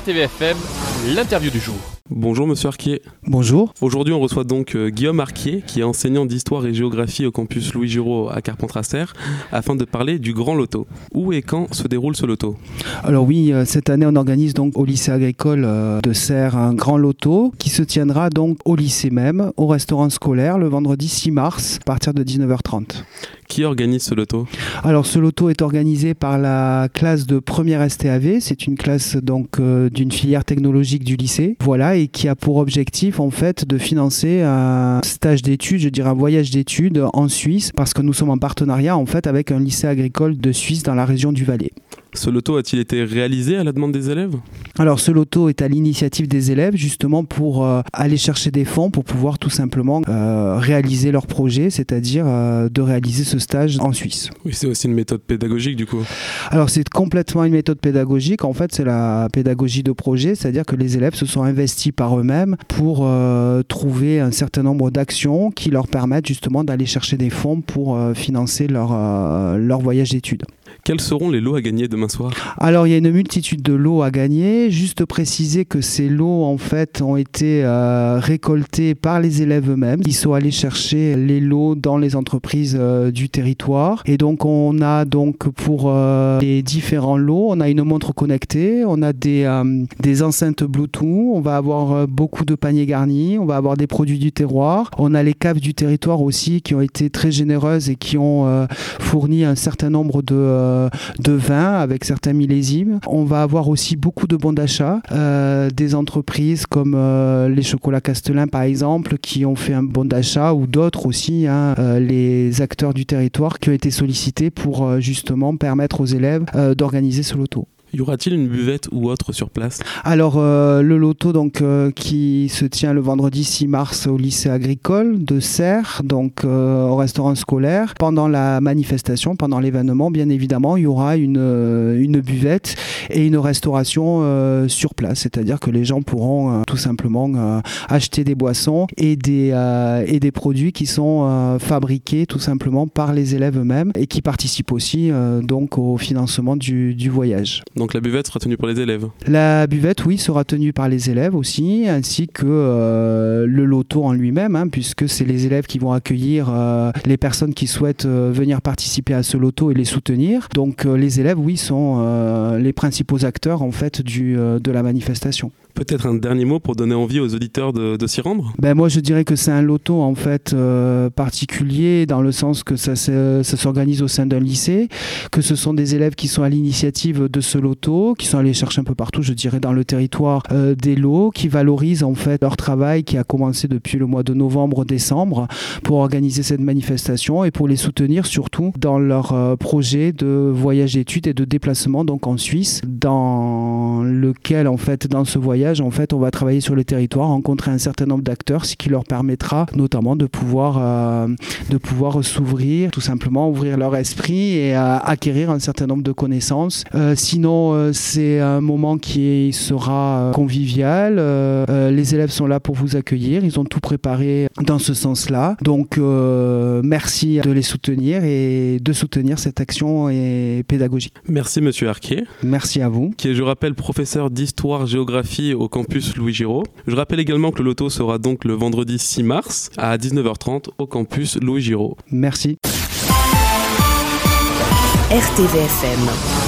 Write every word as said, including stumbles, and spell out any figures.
R T V F M, l'interview du jour. Bonjour Monsieur Arquier. Bonjour. Aujourd'hui on reçoit donc euh, Guillaume Arquier qui est enseignant d'histoire et géographie au campus Louis Giraud à Carpentras-Serre afin de parler du Grand Loto. Où et quand se déroule ce loto ? Alors oui, euh, cette année on organise donc au lycée agricole euh, de Serre un Grand Loto qui se tiendra donc au lycée même, au restaurant scolaire le vendredi six mars à partir de dix-neuf heures trente. Qui organise ce loto ? Alors ce loto est organisé par la classe de première S T A V, c'est une classe donc euh, d'une filière technologique du lycée. Voilà, et qui a pour objectif en fait de financer un stage d'études, je dirais un voyage d'études en Suisse, parce que nous sommes en partenariat en fait avec un lycée agricole de Suisse dans la région du Valais. Ce loto a-t-il été réalisé à la demande des élèves ? Alors ce loto est à l'initiative des élèves justement pour euh, aller chercher des fonds pour pouvoir tout simplement euh, réaliser leur projet, c'est-à-dire euh, de réaliser ce stage en Suisse. Oui, c'est aussi une méthode pédagogique du coup. Alors c'est complètement une méthode pédagogique, en fait c'est la pédagogie de projet, c'est-à-dire que les élèves se sont investis par eux-mêmes pour euh, trouver un certain nombre d'actions qui leur permettent justement d'aller chercher des fonds pour euh, financer leur, euh, leur voyage d'études. Quels seront les lots à gagner demain soir ? Alors il y a une multitude de lots à gagner, juste préciser que ces lots en fait ont été euh, récoltés par les élèves eux-mêmes. Ils sont allés chercher les lots dans les entreprises euh, du territoire et donc on a donc pour euh, les différents lots, on a une montre connectée, on a des, euh, des enceintes Bluetooth, on va avoir euh, beaucoup de paniers garnis, on va avoir des produits du terroir, on a les caves du territoire aussi qui ont été très généreuses et qui ont euh, fourni un certain nombre de euh, de vin avec certains millésimes. On va avoir aussi beaucoup de bons d'achat, euh, des entreprises comme euh, les chocolats Castelin par exemple qui ont fait un bon d'achat ou d'autres aussi, hein, euh, les acteurs du territoire qui ont été sollicités pour euh, justement permettre aux élèves euh, d'organiser ce loto. Y aura-t-il une buvette ou autre sur place ? Alors euh, le loto donc euh, qui se tient le vendredi six mars au lycée agricole de Serre, donc euh, au restaurant scolaire. Pendant la manifestation, pendant l'événement, bien évidemment, il y aura une, euh, une buvette et une restauration euh, sur place, c'est-à-dire que les gens pourront euh, tout simplement euh, acheter des boissons et des, euh, et des produits qui sont euh, fabriqués tout simplement par les élèves eux-mêmes et qui participent aussi euh, donc au financement du, du voyage. Donc la buvette sera tenue pour les élèves ? La buvette, oui, sera tenue par les élèves aussi, ainsi que euh, le loto en lui-même, hein, puisque c'est les élèves qui vont accueillir euh, les personnes qui souhaitent euh, venir participer à ce loto et les soutenir. Donc euh, les élèves, oui, sont euh, les principaux acteurs en fait du, euh, de la manifestation. Peut-être un dernier mot pour donner envie aux auditeurs de, de s'y rendre ? Ben moi je dirais que c'est un loto en fait euh, particulier dans le sens que ça, ça s'organise au sein d'un lycée, que ce sont des élèves qui sont à l'initiative de ce loto, qui sont allés chercher un peu partout, je dirais, dans le territoire euh, des lots, qui valorisent en fait leur travail qui a commencé depuis le mois de novembre-décembre pour organiser cette manifestation et pour les soutenir surtout dans leur euh, projet de voyage d'études et de déplacement donc en Suisse, dans lequel en fait dans ce voyage en fait, on va travailler sur le territoire, rencontrer un certain nombre d'acteurs, ce qui leur permettra notamment de pouvoir, euh, de pouvoir s'ouvrir, tout simplement ouvrir leur esprit et euh, acquérir un certain nombre de connaissances. Euh, sinon, euh, c'est un moment qui sera convivial. Euh, euh, les élèves sont là pour vous accueillir. Ils ont tout préparé dans ce sens-là. Donc, euh, merci de les soutenir et de soutenir cette action et pédagogique. Merci Monsieur Arquier. Merci à vous. Qui est, je rappelle, professeur d'histoire-géographie au campus Louis Giraud. Je rappelle également que le loto sera donc le vendredi six mars à dix-neuf heures trente au campus Louis Giraud. Merci. R T V F M